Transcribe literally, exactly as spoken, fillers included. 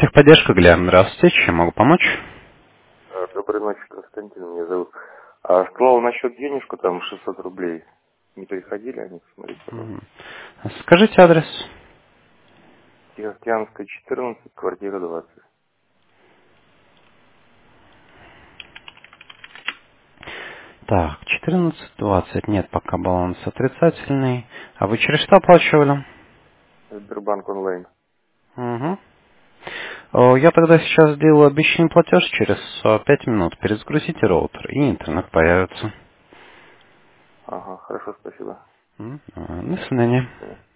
Техподдержка, Глеб. Здравствуйте. Чем могу помочь? А, Доброй ночи, Константин меня зовут. А сказал насчет денежку, там шестьсот рублей. Не приходили они, посмотрите, пожалуйста. Мгм. Скажите адрес. Тихоокеанская, четырнадцать, квартира двадцать. Так, четырнадцать двадцать. Нет, пока баланс отрицательный. А вы через что оплачивали? Сбербанк онлайн. Угу. О, Я тогда сейчас сделаю обещанный платеж через э, пять минут. Перезагрузите роутер, и интернет появится. Ага, хорошо, спасибо. М, э, До свидания. До свидания.